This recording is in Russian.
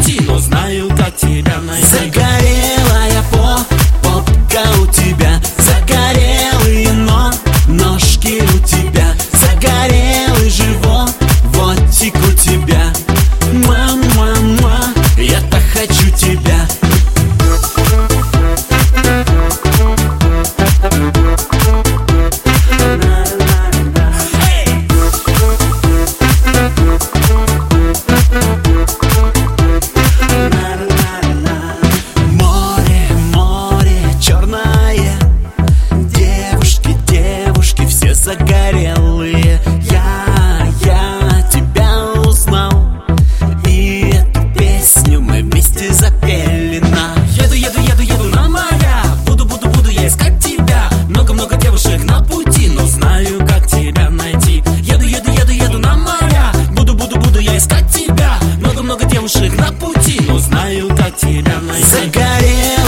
пути, но знаю, как тебя найти. Загорелая попка у тебя, загорелые ножки у тебя, загорелый животик у тебя. Мама, я так хочу тебя. Загорелые, я тебя узнал, и эту песню мы вместе запели на. Еду на моря, буду я искать тебя. Много девушек на пути, но знаю, как тебя найти. Еду на моря, буду я искать тебя. Много девушек на пути, но знаю, как тебя найти. Загорелая